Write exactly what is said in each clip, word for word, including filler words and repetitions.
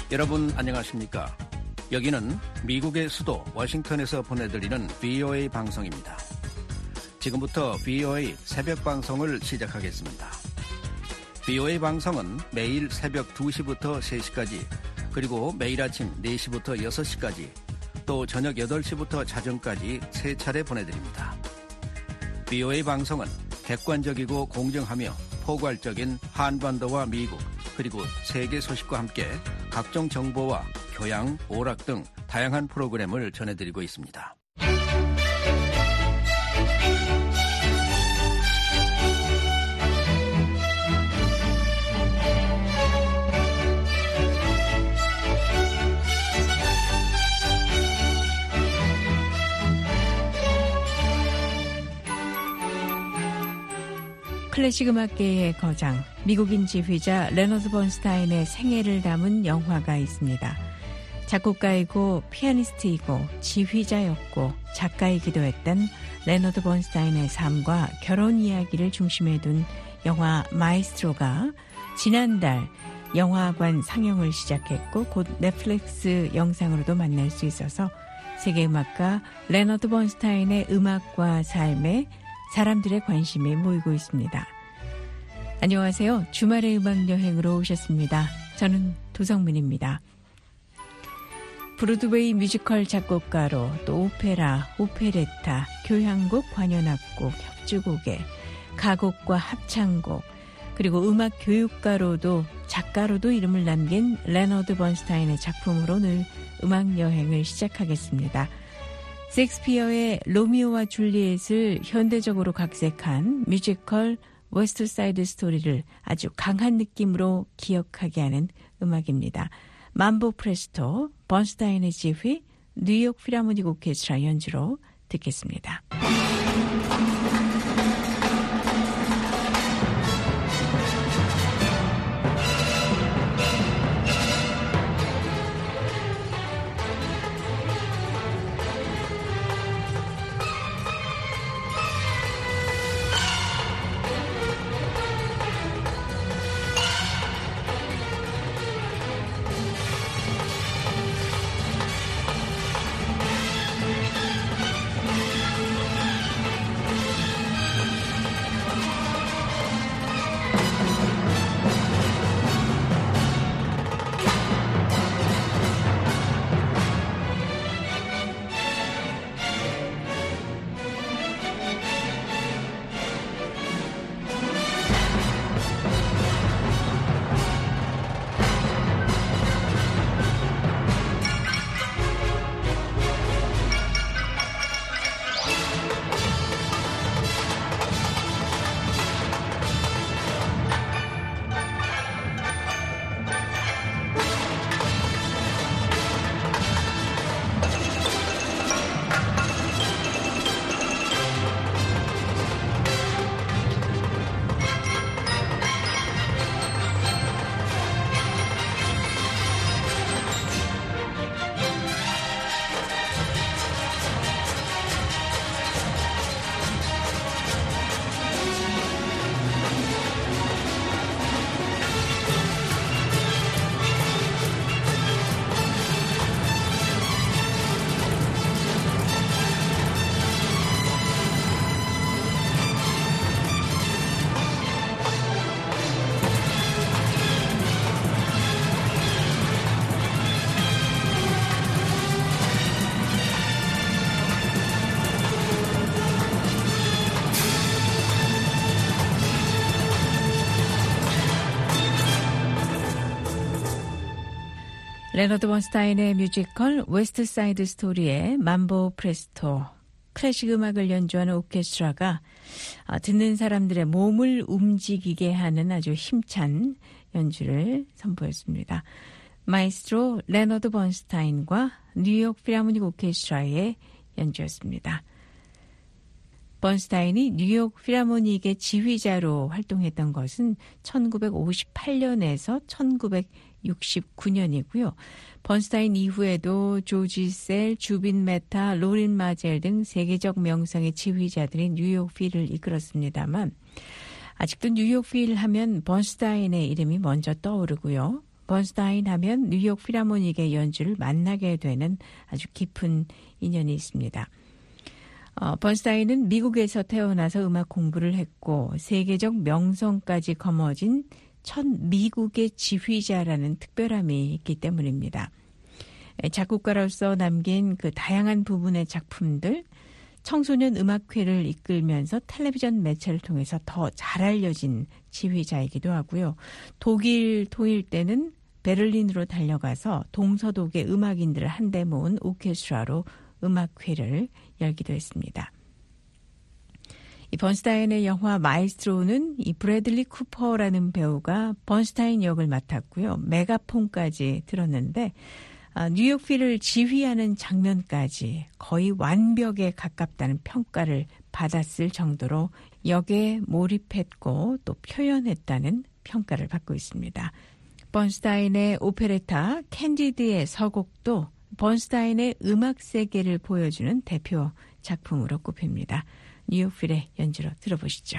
여러분 안녕하십니까? 여기는 미국의 수도 워싱턴에서 보내드리는 브이오에이 방송입니다. 지금부터 브이오에이 새벽 방송을 시작하겠습니다. 브이오에이 방송은 매일 새벽 두 시부터 세 시까지, 그리고 매일 아침 네 시부터 여섯 시까지, 또 저녁 여덟 시부터 자정까지 세 차례 보내드립니다. 브이오에이 방송은 객관적이고 공정하며 포괄적인 한반도와 미국, 그리고 세계 소식과 함께 각종 정보와 교양, 오락 등 다양한 프로그램을 전해드리고 있습니다. 클래식 음악계의 거장, 미국인 지휘자 레너드 번스타인의 생애를 담은 영화가 있습니다. 작곡가이고 피아니스트이고 지휘자였고 작가이기도 했던 레너드 번스타인의 삶과 결혼 이야기를 중심에 둔 영화 마에스트로가 지난달 영화관 상영을 시작했고 곧 넷플릭스 영상으로도 만날 수 있어서 세계음악가 레너드 번스타인의 음악과 삶에 사람들의 관심이 모이고 있습니다. 안녕하세요. 주말의 음악여행으로 오셨습니다. 저는 도성민입니다. 브로드웨이 뮤지컬 작곡가로 또 오페라, 오페레타, 교향곡, 관현악곡, 협주곡에 가곡과 합창곡, 그리고 음악 교육가로도 작가로도 이름을 남긴 레너드 번스타인의 작품으로 늘 음악여행을 시작하겠습니다. 셰익스피어의 로미오와 줄리엣을 현대적으로 각색한 뮤지컬 웨스트사이드 스토리를 아주 강한 느낌으로 기억하게 하는 음악입니다. 만보 프레스토, 번스타인의 지휘, 뉴욕 필하모닉 오케스트라 연주로 듣겠습니다. 레너드 번스타인의 뮤지컬 웨스트사이드 스토리의 만보 프레스토, 클래식 음악을 연주하는 오케스트라가 듣는 사람들의 몸을 움직이게 하는 아주 힘찬 연주를 선보였습니다. 마에스트로 레너드 번스타인과 뉴욕 필하모닉 오케스트라의 연주였습니다. 번스타인이 뉴욕 필하모닉의 지휘자로 활동했던 것은 천구백오십팔 년에서 천구백육십구 년이고요. 번스타인 이후에도 조지 셀, 주빈 메타, 로린 마젤 등 세계적 명성의 지휘자들이 뉴욕 필을 이끌었습니다만 아직도 뉴욕 필 하면 번스타인의 이름이 먼저 떠오르고요. 번스타인 하면 뉴욕 필하모닉의 연주를 만나게 되는 아주 깊은 인연이 있습니다. 어, 번스타인은 미국에서 태어나서 음악 공부를 했고 세계적 명성까지 거머쥔 첫 미국의 지휘자라는 특별함이 있기 때문입니다. 작곡가로서 남긴 그 다양한 부분의 작품들, 청소년 음악회를 이끌면서 텔레비전 매체를 통해서 더 잘 알려진 지휘자이기도 하고요. 독일 통일 때는 베를린으로 달려가서 동서독의 음악인들을 한데 모은 오케스트라로 음악회를 열기도 했습니다. 이 번스타인의 영화 마이스트로는 이 브래들리 쿠퍼라는 배우가 번스타인 역을 맡았고요. 메가폰까지 들었는데 아, 뉴욕필을 지휘하는 장면까지 거의 완벽에 가깝다는 평가를 받았을 정도로 역에 몰입했고 또 표현했다는 평가를 받고 있습니다. 번스타인의 오페레타 캔디드의 서곡도 번스타인의 음악 세계를 보여주는 대표 작품으로 꼽힙니다. 뉴욕필의 연주로 들어보시죠.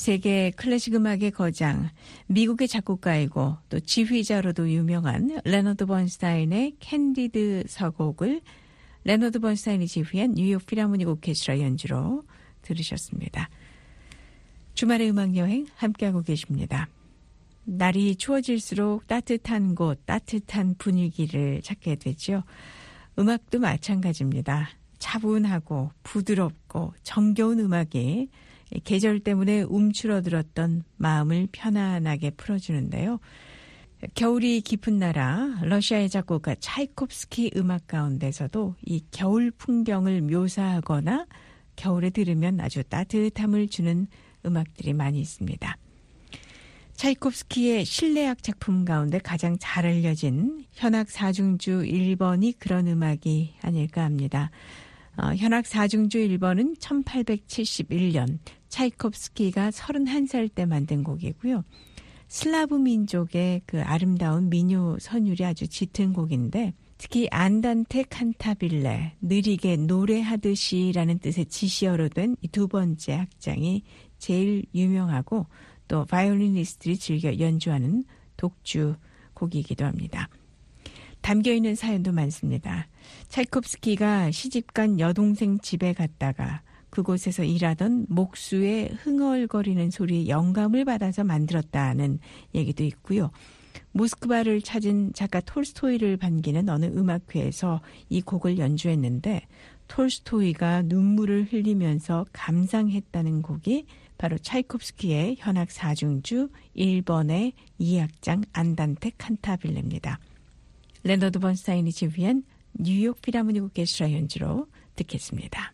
세계 클래식 음악의 거장, 미국의 작곡가이고 또 지휘자로도 유명한 레너드 번스타인의 캔디드 서곡을 레너드 번스타인이 지휘한 뉴욕 필하모닉 오케스트라 연주로 들으셨습니다. 주말의 음악여행 함께하고 계십니다. 날이 추워질수록 따뜻한 곳, 따뜻한 분위기를 찾게 되죠. 음악도 마찬가지입니다. 차분하고 부드럽고 정겨운 음악이 계절 때문에 움츠러들었던 마음을 편안하게 풀어주는데요. 겨울이 깊은 나라 러시아의 작곡가 차이콥스키 음악 가운데서도 이 겨울 풍경을 묘사하거나 겨울에 들으면 아주 따뜻함을 주는 음악들이 많이 있습니다. 차이콥스키의 실내악 작품 가운데 가장 잘 알려진 현악 사중주 일 번이 그런 음악이 아닐까 합니다. 어, 현악 사중주 일 번은 천팔백칠십일 년 차이콥스키가 서른한 살 때 만든 곡이고요. 슬라브 민족의 그 아름다운 민요 선율이 아주 짙은 곡인데 특히 안단테 칸타빌레, 느리게 노래하듯이라는 뜻의 지시어로 된 이 두 번째 악장이 제일 유명하고 또 바이올리니스트들이 즐겨 연주하는 독주 곡이기도 합니다. 담겨있는 사연도 많습니다. 차이콥스키가 시집간 여동생 집에 갔다가 그곳에서 일하던 목수의 흥얼거리는 소리에 영감을 받아서 만들었다는 얘기도 있고요. 모스크바를 찾은 작가 톨스토이를 반기는 어느 음악회에서 이 곡을 연주했는데 톨스토이가 눈물을 흘리면서 감상했다는 곡이 바로 차이콥스키의 현악 사중주 일 번의 이 악장 안단테 칸타빌레입니다. 레너드 번스타인이 지휘한 뉴욕 필하모닉 오케스트라 연주로 듣겠습니다.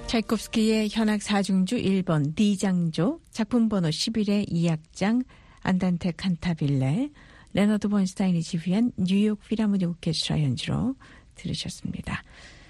차이콥스키의 현악 사중주 일 번 D장조, 작품 번호 십일의 이 악장 안단테 칸타빌레, 레너드 번스타인이 지휘한 뉴욕 필하모닉 오케스트라 연주로 들으셨습니다.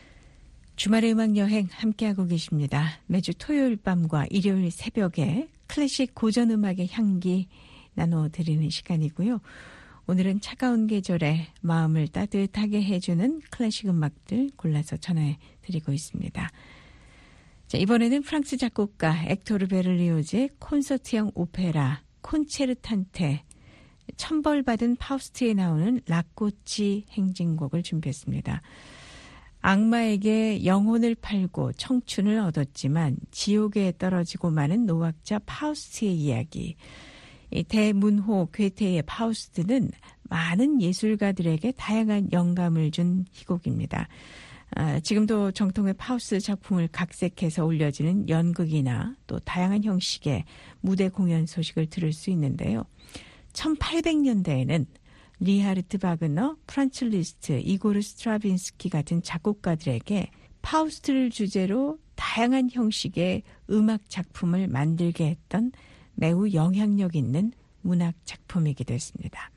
주말의 음악여행 함께하고 계십니다. 매주 토요일 밤과 일요일 새벽에 클래식 고전 음악의 향기 나눠드리는 시간이고요. 오늘은 차가운 계절에 마음을 따뜻하게 해주는 클래식 음악들 골라서 전해드리고 있습니다. 자, 이번에는 프랑스 작곡가 엑토르 베를리오즈의 콘서트형 오페라 콘체르탄테, 천벌받은 파우스트에 나오는 라꼬치 행진곡을 준비했습니다. 악마에게 영혼을 팔고 청춘을 얻었지만 지옥에 떨어지고 마는 노학자 파우스트의 이야기. 이 대문호 괴테의 파우스트는 많은 예술가들에게 다양한 영감을 준 희곡입니다. 아, 지금도 정통의 파우스트 작품을 각색해서 올려지는 연극이나 또 다양한 형식의 무대 공연 소식을 들을 수 있는데요. 천팔백 년대에는 리하르트 바그너, 프란츠 리스트, 이고르 스트라빈스키 같은 작곡가들에게 파우스트를 주제로 다양한 형식의 음악 작품을 만들게 했던 매우 영향력 있는 문학 작품이기도 했습니다.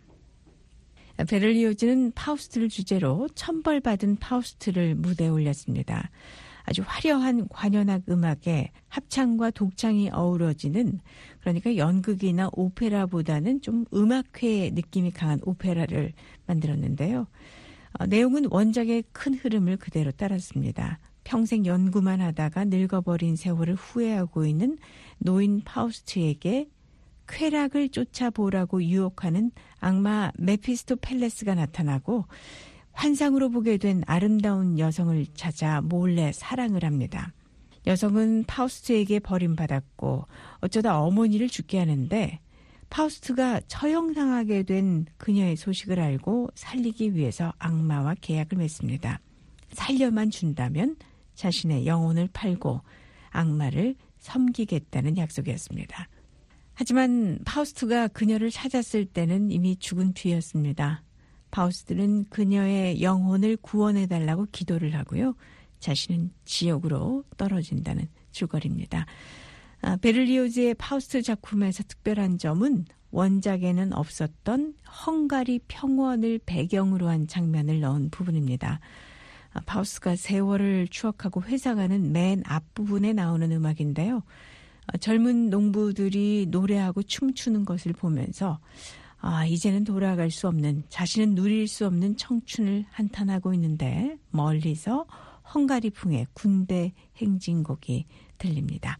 베를리오즈는 파우스트를 주제로 천벌받은 파우스트를 무대에 올렸습니다. 아주 화려한 관현악 음악에 합창과 독창이 어우러지는, 그러니까 연극이나 오페라보다는 좀 음악회 느낌이 강한 오페라를 만들었는데요. 어, 내용은 원작의 큰 흐름을 그대로 따랐습니다. 평생 연구만 하다가 늙어버린 세월을 후회하고 있는 노인 파우스트에게 쾌락을 쫓아보라고 유혹하는 악마 메피스토펠레스가 나타나고 환상으로 보게 된 아름다운 여성을 찾아 몰래 사랑을 합니다. 여성은 파우스트에게 버림받았고 어쩌다 어머니를 죽게 하는데 파우스트가 처형당하게 된 그녀의 소식을 알고 살리기 위해서 악마와 계약을 맺습니다. 살려만 준다면 자신의 영혼을 팔고 악마를 섬기겠다는 약속이었습니다. 하지만 파우스트가 그녀를 찾았을 때는 이미 죽은 뒤였습니다. 파우스트는 그녀의 영혼을 구원해달라고 기도를 하고요. 자신은 지옥으로 떨어진다는 줄거리입니다. 아, 베를리오즈의 파우스트 작품에서 특별한 점은 원작에는 없었던 헝가리 평원을 배경으로 한 장면을 넣은 부분입니다. 아, 파우스트가 세월을 추억하고 회상하는 맨 앞부분에 나오는 음악인데요. 아, 젊은 농부들이 노래하고 춤추는 것을 보면서 아, 이제는 돌아갈 수 없는, 자신은 누릴 수 없는 청춘을 한탄하고 있는데 멀리서 헝가리풍의 군대 행진곡이 들립니다.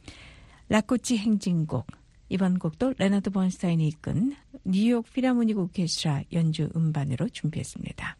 라꼬치 행진곡, 이번 곡도 레너드 번스타인이 이끈 뉴욕 필하모닉 오케스트라 연주 음반으로 준비했습니다.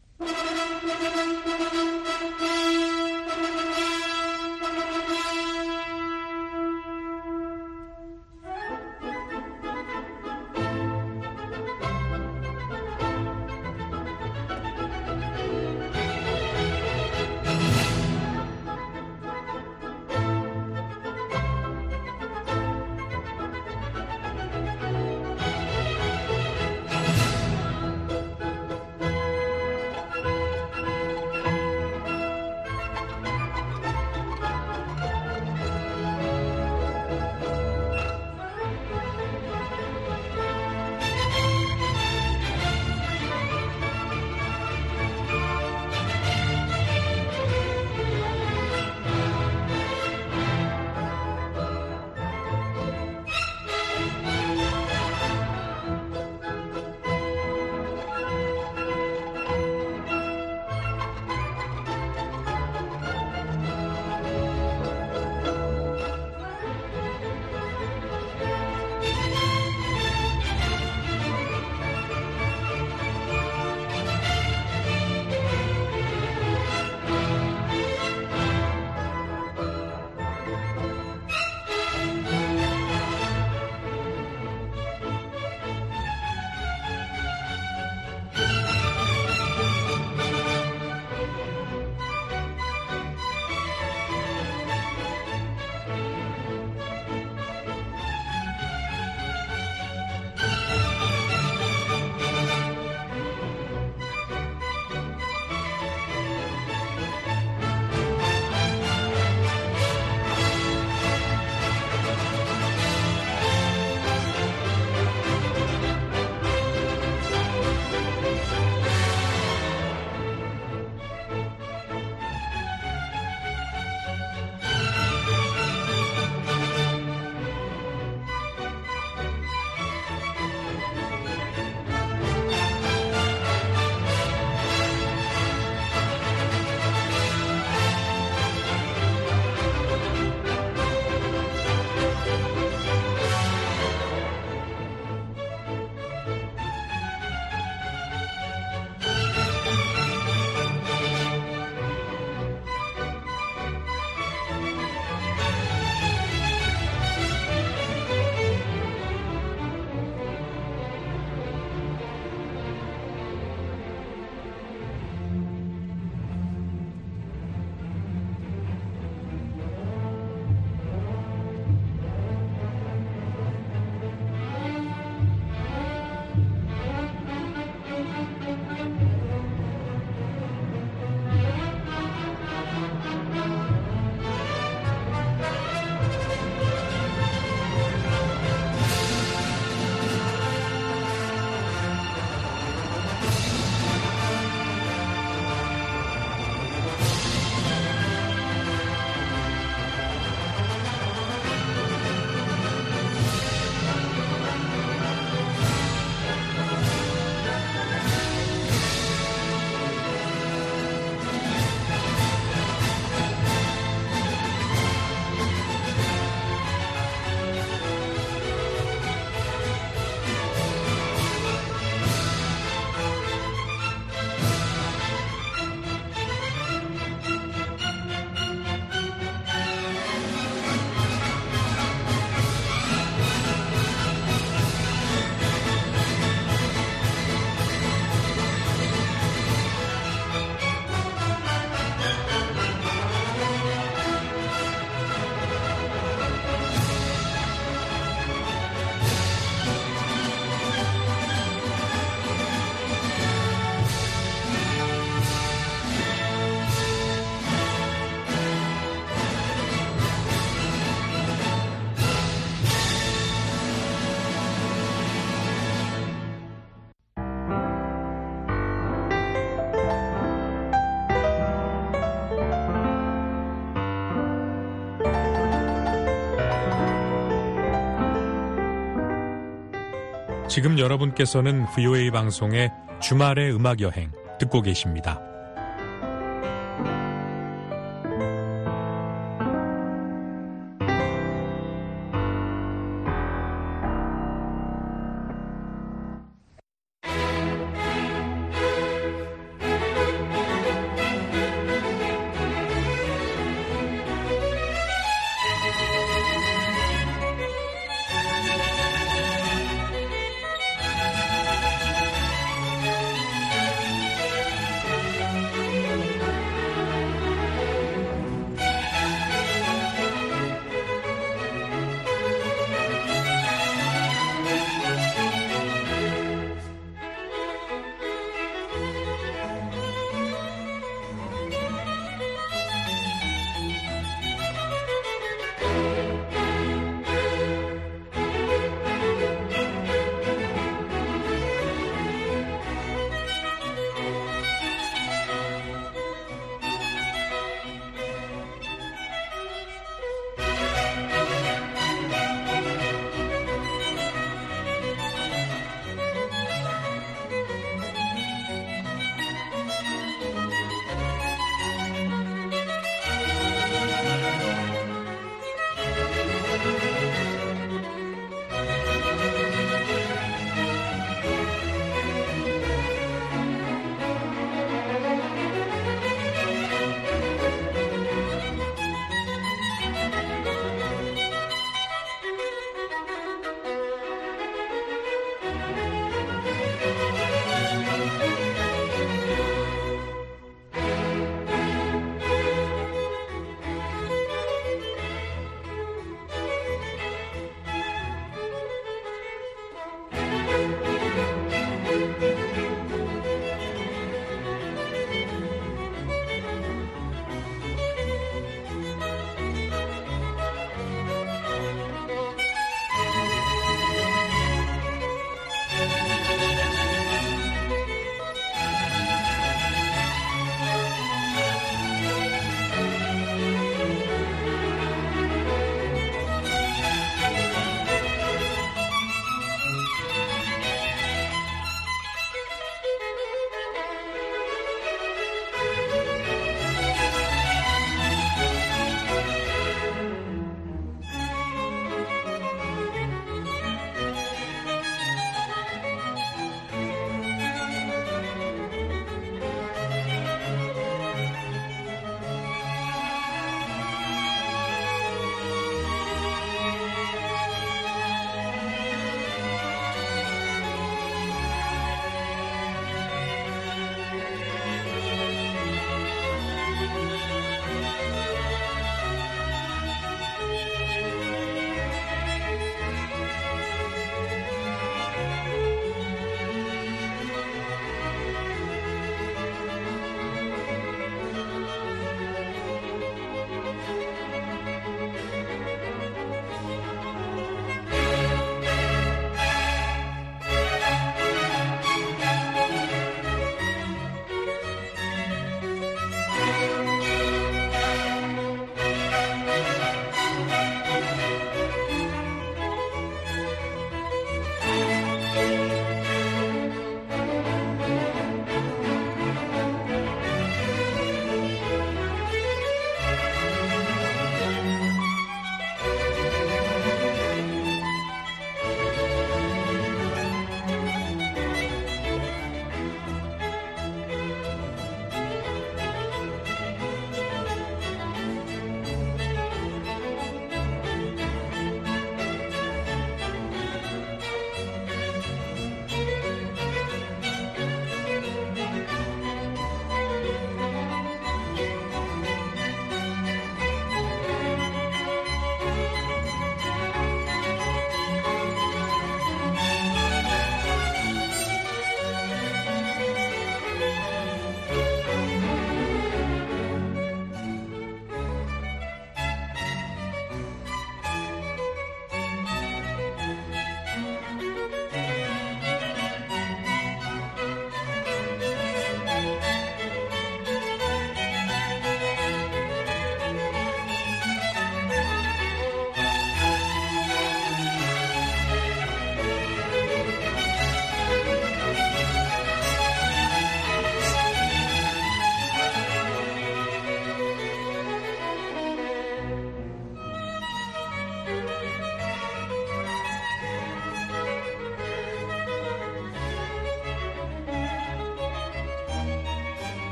지금 여러분께서는 브이오에이 방송의 주말의 음악여행 듣고 계십니다.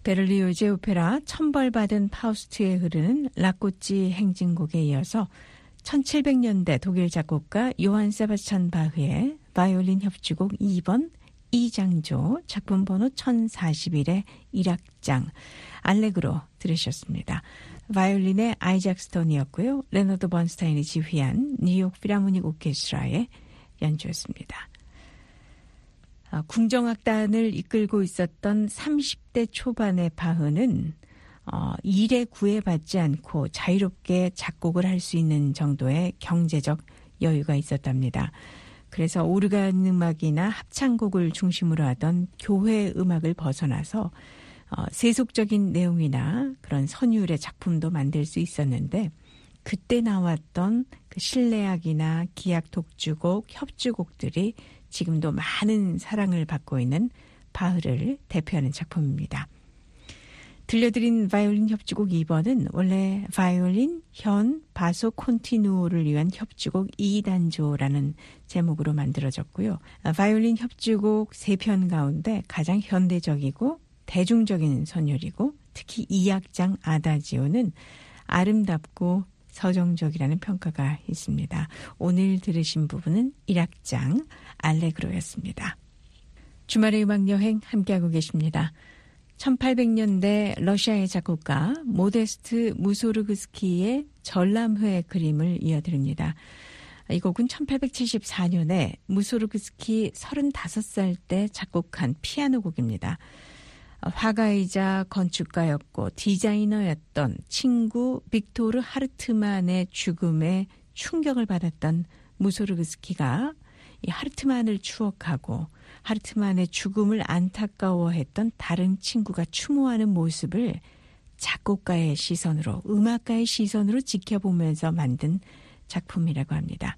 베를리오제 오페라 천벌받은 파우스트에 흐르는 라꼬치 행진곡에 이어서 천칠백 년대 독일 작곡가 요한 세바스찬 바흐의 바이올린 협주곡 이 번 이 장조 작품 번호 천사십일의 일 악장 알레그로 들으셨습니다. 바이올린의 아이작 스톤이었고요. 레너드 번스타인이 지휘한 뉴욕 필하모닉 오케스트라의 연주였습니다. 궁정악단을 이끌고 있었던 삼십 대 초반의 바흐는 어, 일에 구애받지 않고 자유롭게 작곡을 할 수 있는 정도의 경제적 여유가 있었답니다. 그래서 오르간 음악이나 합창곡을 중심으로 하던 교회 음악을 벗어나서 어, 세속적인 내용이나 그런 선율의 작품도 만들 수 있었는데 그때 나왔던 그 실내악이나 기악 독주곡, 협주곡들이 지금도 많은 사랑을 받고 있는 바흐를 대표하는 작품입니다. 들려드린 바이올린 협주곡 이 번은 원래 바이올린, 현, 바소 콘티누오를 위한 협주곡 이 단조라는 제목으로 만들어졌고요. 바이올린 협주곡 세 편 가운데 가장 현대적이고 대중적인 선율이고 특히 이 악장 아다지오는 아름답고 서정적이라는 평가가 있습니다. 오늘 들으신 부분은 일 악장 알레그로였습니다. 주말의 음악여행 함께하고 계십니다. 천팔백 년대 러시아의 작곡가 모데스트 무소르그스키의 전람회 그림을 이어드립니다. 이 곡은 천팔백칠십사 년에 무소르그스키 서른다섯 살 때 작곡한 피아노 곡입니다. 화가이자 건축가였고 디자이너였던 친구 빅토르 하르트만의 죽음에 충격을 받았던 무소르그스키가 이 하르트만을 추억하고 하르트만의 죽음을 안타까워했던 다른 친구가 추모하는 모습을 작곡가의 시선으로, 음악가의 시선으로 지켜보면서 만든 작품이라고 합니다.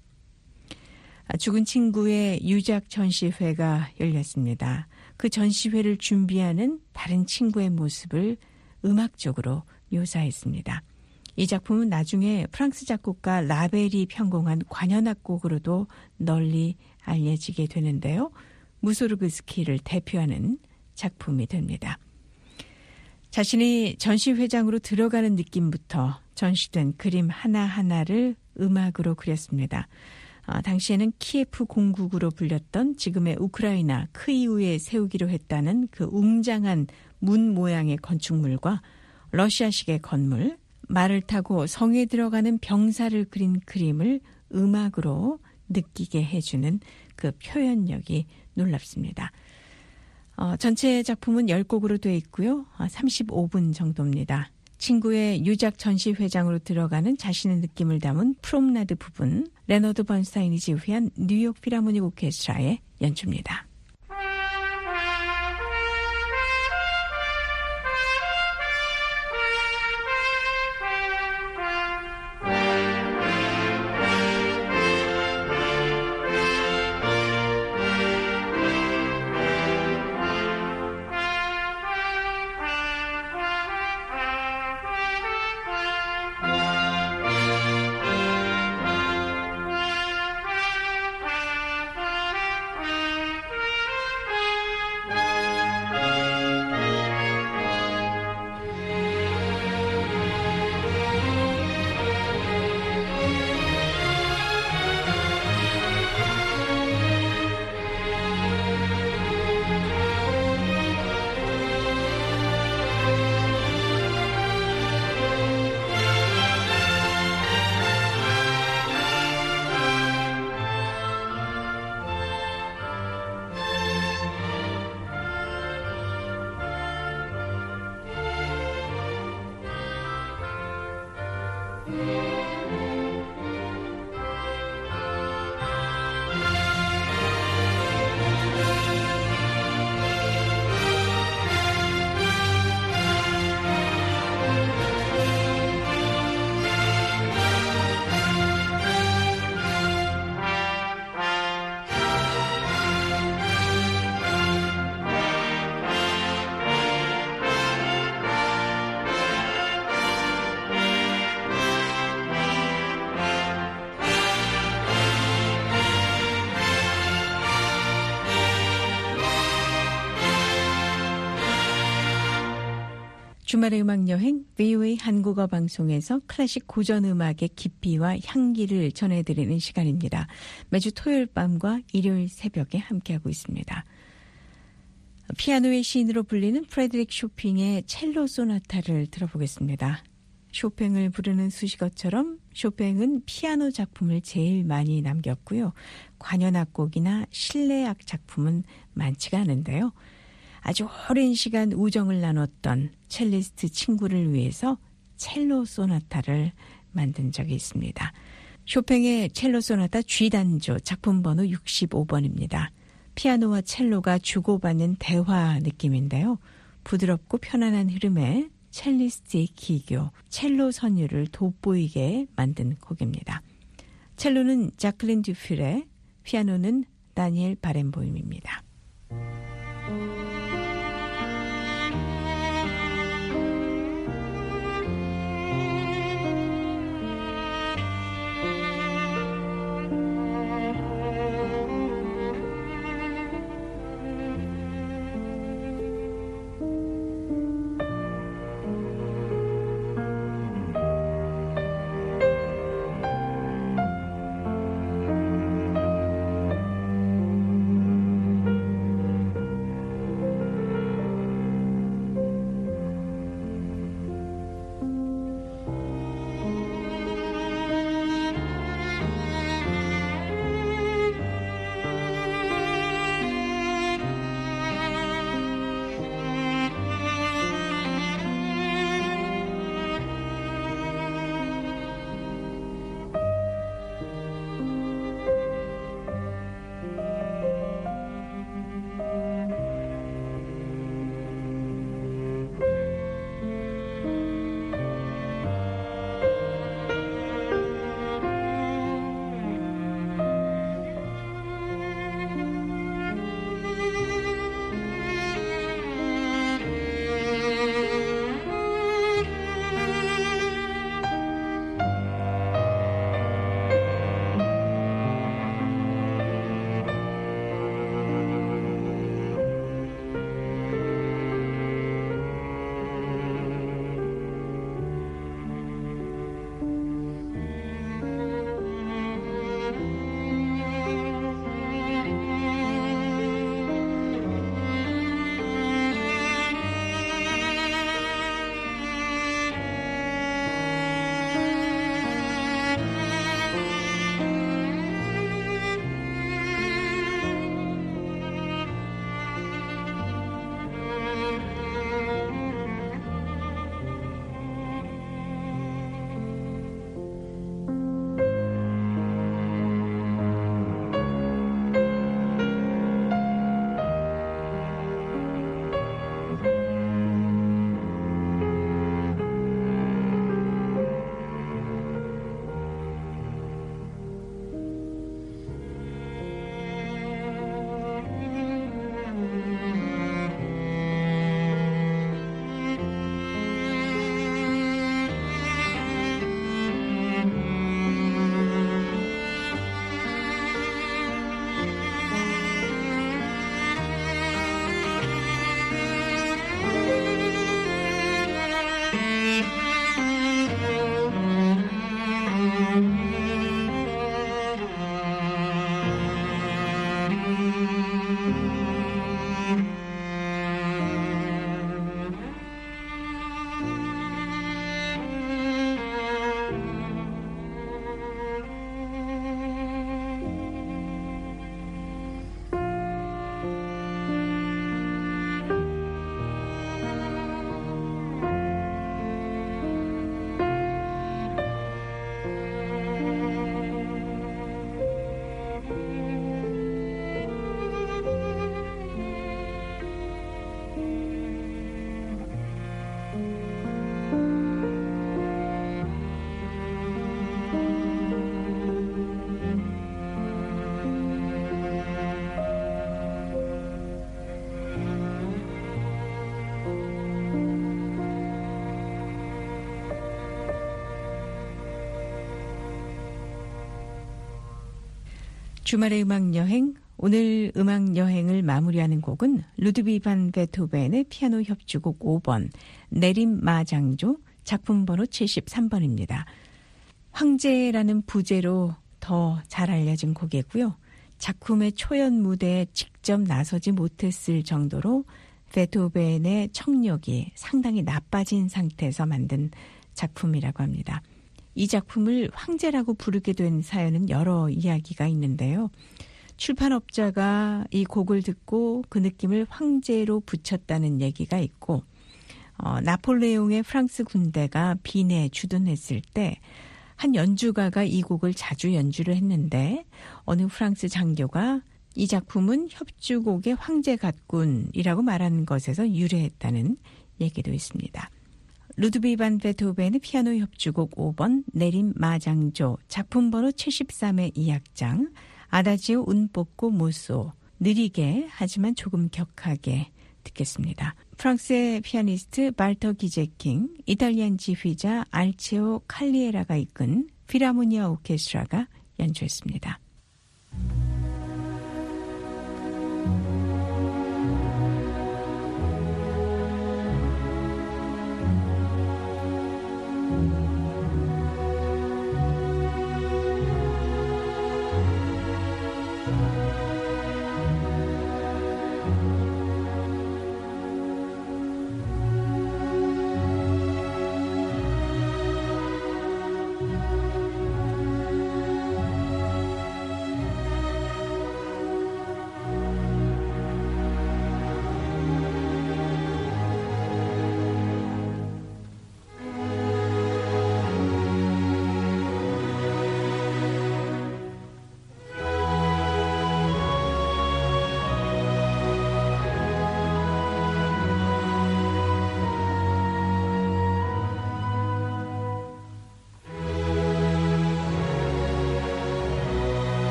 죽은 친구의 유작 전시회가 열렸습니다. 그 전시회를 준비하는 다른 친구의 모습을 음악적으로 묘사했습니다. 이 작품은 나중에 프랑스 작곡가 라벨이 편곡한 관현악곡으로도 널리 알려지게 되는데요. 무소르그스키를 대표하는 작품이 됩니다. 자신이 전시회장으로 들어가는 느낌부터 전시된 그림 하나하나를 음악으로 그렸습니다. 아, 당시에는 키예프 공국으로 불렸던 지금의 우크라이나 크이우에 세우기로 했다는 그 웅장한 문 모양의 건축물과 러시아식의 건물, 말을 타고 성에 들어가는 병사를 그린 그림을 음악으로 느끼게 해주는 그 표현력이 놀랍습니다. 어, 전체 작품은 열 곡으로 되어 있고요. 어, 삼십오 분 정도입니다. 친구의 유작 전시회장으로 들어가는 자신의 느낌을 담은 프롬나드 부분, 레너드 번스타인이 지휘한 뉴욕 필하모닉 오케스트라의 연주입니다. 주말의 음악여행 브이오에이 한국어 방송에서 클래식 고전 음악의 깊이와 향기를 전해드리는 시간입니다. 매주 토요일 밤과 일요일 새벽에 함께하고 있습니다. 피아노의 시인으로 불리는 프레드릭 쇼팽의 첼로 소나타를 들어보겠습니다. 쇼팽을 부르는 수식어처럼 쇼팽은 피아노 작품을 제일 많이 남겼고요. 관현악곡이나 실내악 작품은 많지가 않은데요. 아주 오랜 시간 우정을 나눴던 첼리스트 친구를 위해서 첼로 소나타를 만든 적이 있습니다. 쇼팽의 첼로 소나타 G단조 작품 번호 육십오 번입니다. 피아노와 첼로가 주고받는 대화 느낌인데요. 부드럽고 편안한 흐름에 첼리스트의 기교, 첼로 선율을 돋보이게 만든 곡입니다. 첼로는 자클린 듀퓨레, 피아노는 다니엘 바렌보임입니다. 주말의 음악여행 오늘 음악 여행을 마무리하는 곡은 루드비 반 베토벤의 피아노 협주곡 오 번 내림 마장조 작품 번호 칠십삼 번입니다. 황제라는 부제로 더 잘 알려진 곡이고요. 작품의 초연 무대에 직접 나서지 못했을 정도로 베토벤의 청력이 상당히 나빠진 상태에서 만든 작품이라고 합니다. 이 작품을 황제라고 부르게 된 사연은 여러 이야기가 있는데요. 출판업자가 이 곡을 듣고 그 느낌을 황제로 붙였다는 얘기가 있고 어, 나폴레옹의 프랑스 군대가 빈에 주둔했을 때 한 연주가가 이 곡을 자주 연주를 했는데 어느 프랑스 장교가 이 작품은 협주곡의 황제 같군이라고 말하는 것에서 유래했다는 얘기도 있습니다. 루드비 반 베토벤의 피아노 협주곡 오 번 내림 마장조 작품 번호 칠십삼의 이 악장 아다지오 운 뽑고 모소 느리게 하지만 조금 격하게 듣겠습니다. 프랑스의 피아니스트 발터 기제킹, 이탈리안 지휘자 알체오 칼리에라가 이끈 필하모니아 오케스트라가 연주했습니다.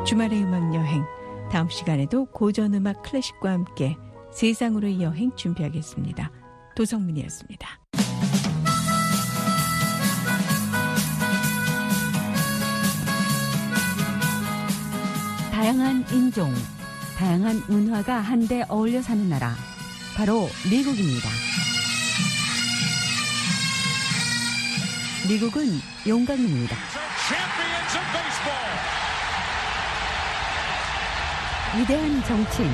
주말의 음악 여행, 다음 시간에도 고전 음악 클래식과 함께 세상으로의 여행 준비하겠습니다. 도성민이었습니다. 다양한 인종, 다양한 문화가 한데 어울려 사는 나라, 바로 미국입니다. 미국은 용광로입니다. 위대한 정치인,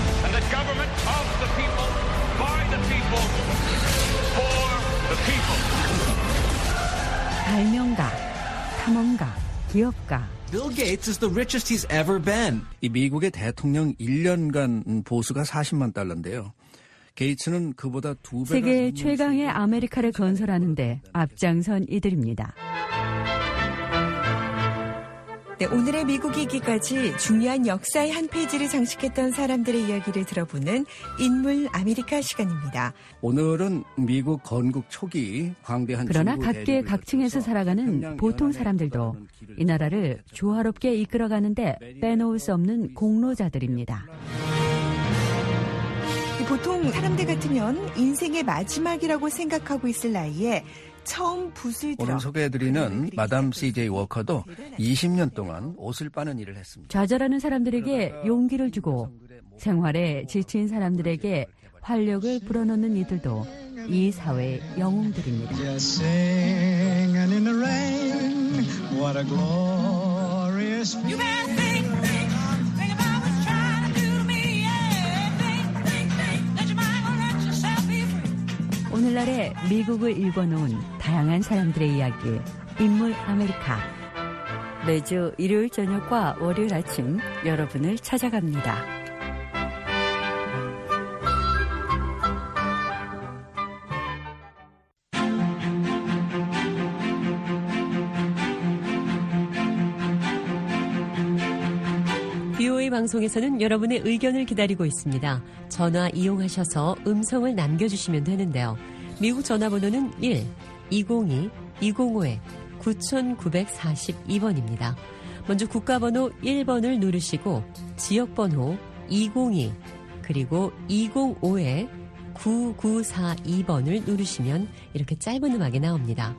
발명가, 탐험가, 기업가. Bill Gates is the richest he's ever been. 이 미국의 대통령 일 년간 보수가 사십만 달러인데요. 게이츠는 그보다 두 배. 세계 최강의 아메리카를 건설하는데 앞장선 이들입니다. 네, 오늘의 미국이기까지 중요한 역사의 한 페이지를 장식했던 사람들의 이야기를 들어보는 인물 아메리카 시간입니다. 오늘은 미국 건국 초기 광대한 그러나 각계 각층에서 살아가는 보통 사람들도 이 나라를 조화롭게 이끌어가는데 빼놓을 수 없는 공로자들입니다. 보통 사람들 같으면 인생의 마지막이라고 생각하고 있을 나이에 처음 붓을 들어 오늘 소개해드리는 마담 씨제이 워커도 이십 년 동안 옷을 빠는 일을 했습니다. 좌절하는 사람들에게 용기를 주고 생활에 지친 사람들에게 활력을 불어넣는 이들도 이 사회의 영웅들입니다. 오늘날의 미국을 읽어놓은 다양한 사람들의 이야기, 인물 아메리카. 매주 일요일 저녁과 월요일 아침 여러분을 찾아갑니다. 비오에이 방송에서는 여러분의 의견을 기다리고 있습니다. 전화 이용하셔서 음성을 남겨주시면 되는데요. 미국 전화번호는 일 이공이 이공오 구구사이 번입니다. 먼저 국가번호 일 번을 누르시고 지역번호 이공이 그리고 이공오 구구사이 번을 누르시면 이렇게 짧은 음악이 나옵니다.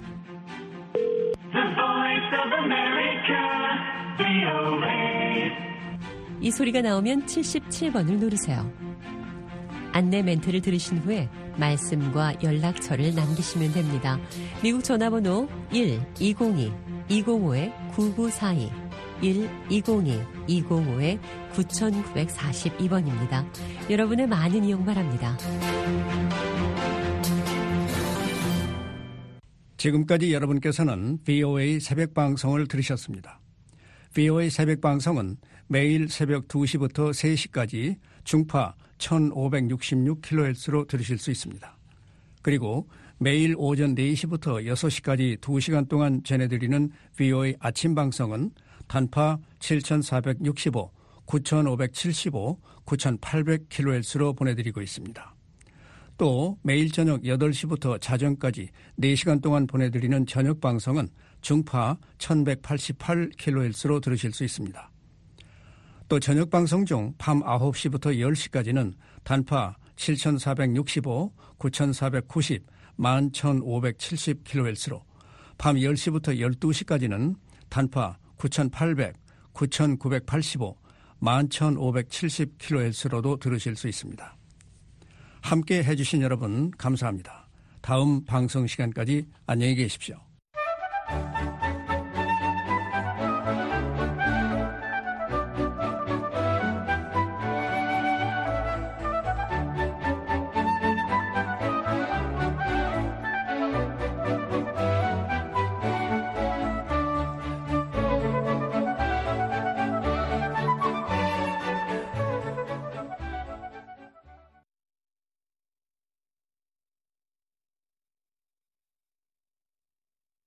이 소리가 나오면 칠십칠 번을 누르세요. 안내 멘트를 들으신 후에 말씀과 연락처를 남기시면 됩니다. 미국 전화번호 일 이공이 이공오 구구사이 일 이공이 이공오 구구사이 번입니다. 여러분의 많은 이용 바랍니다. 지금까지 여러분께서는 비오에이 새벽방송을 들으셨습니다. 비오에이 새벽방송은 매일 새벽 두 시부터 세 시까지 중파 천오백육십육 킬로헤르츠로 들으실 수 있습니다. 그리고 매일 오전 네 시부터 여섯 시까지 두 시간 동안 전해드리는 비오에이 아침방송은 단파 칠천사백육십오, 구천오백칠십오, 구천팔백 킬로헤르츠로 보내드리고 있습니다. 또 매일 저녁 여덟 시부터 자정까지 네 시간 동안 보내드리는 저녁방송은 중파 천백팔십팔 킬로헤르츠로 들으실 수 있습니다. 또 저녁방송 중 밤 아홉 시부터 열 시까지는 단파 칠천사백육십오, 구천사백구십, 만 천오백칠십 킬로헤르츠로 밤 열 시부터 열두 시까지는 단파 구천팔백, 구천구백팔십오, 만 천오백칠십 킬로헤르츠로도 들으실 수 있습니다. 함께 해주신 여러분 감사합니다. 다음 방송 시간까지 안녕히 계십시오.